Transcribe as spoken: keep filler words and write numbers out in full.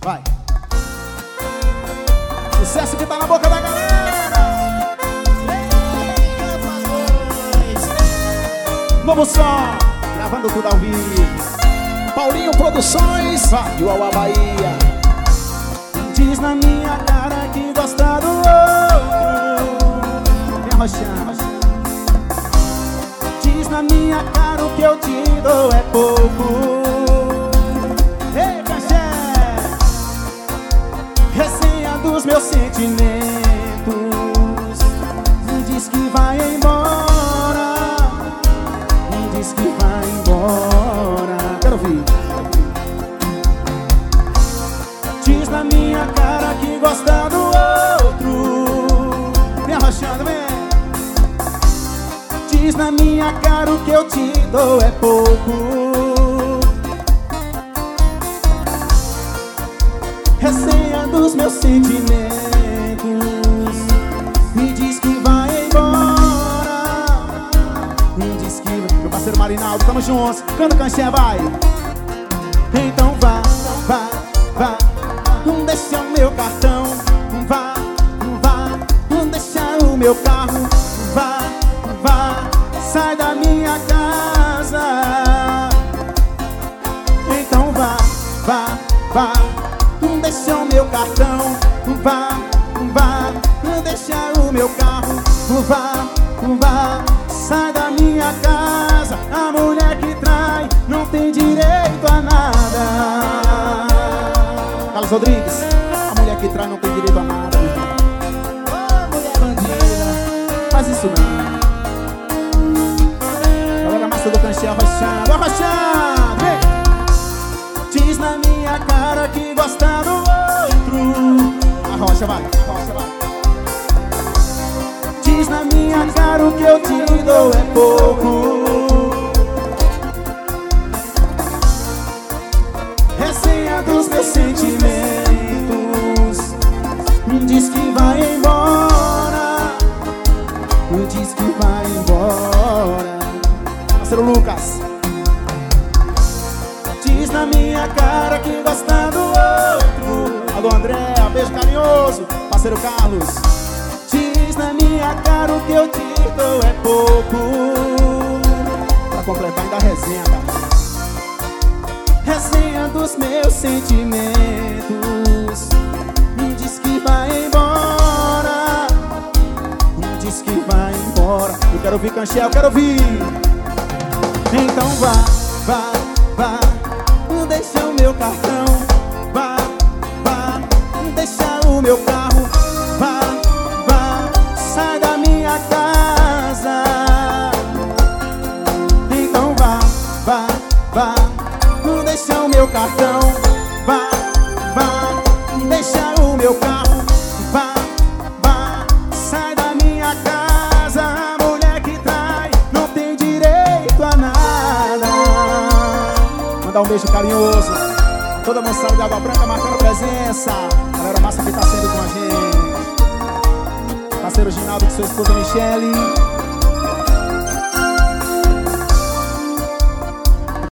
Vai. Sucesso que tá na boca da galera. Novo som, gravando tudo ao vivo. Paulinho Produções, vai. Uauá, Bahia. Diz na minha cara que gosta do outro. Vem arrochando. Diz na minha cara o que eu te dou é pouco. Ei, Caxé, resenha dos meus sentimentos. Me diz que vai embora. Me diz que vai embora. Quero ouvir. Diz na minha cara que gosta do outro. Vem arrochando, vem. Diz na minha cara o que eu te dou é pouco. Resenha dos meus sentimentos. Me diz que vai embora. Me diz que... Meu parceiro Marinaldo, tamo juntos. Canta, Caxé, vai. Então vá, vá, vá. Não deixa o meu cartão. Vá, vá. Não deixa o meu carro. Vá, vá. Sai da minha casa. Então vá, vá, vá. Não deixa o meu cartão. Vá, vá. Não deixa o meu carro. Vá, vá. Sai da minha casa. A mulher que trai não tem direito a nada. Carlos Rodrigues, a mulher que trai não tem direito a nada. Ô, mulher bandida, faz isso não. Galera massa do Caxé, arrochando, arrochando, vem. Diz na minha cara que gosta do outro. Arrocha, vai, arrocha, vai. Diz na minha cara o que eu te dou é pouco. Resenha dos meus sentimentos. Me diz que vai embora. Me diz que vai embora. Parceiro Lucas. Diz na minha cara que gosta do outro. Alô, André, beijo carinhoso. Parceiro Carlos. Diz na minha cara o que eu te dou é pouco. Pra completar ainda a resenha, cara. Resenha dos meus sentimentos. Me diz que vai embora. Me diz que vai embora. Eu quero ouvir Caxé, eu quero ouvir. Então vá, vá, vá. Não deixa o meu cartão. Vá, vá. Não deixa o meu carro. Vá, vá. Sai da minha casa. Então vá, vá, vá. Não deixa o meu cartão. Vá, vá. Não deixa o meu carro. Vá, vá. Sai da minha casa. A mulher que trai não tem direito a nada. Mandar um beijo carinhoso. Toda a moçada de Água Branca marcando presença. Galera massa que tá sendo com a gente. Parceiro Ginaldo com sua esposa Michele.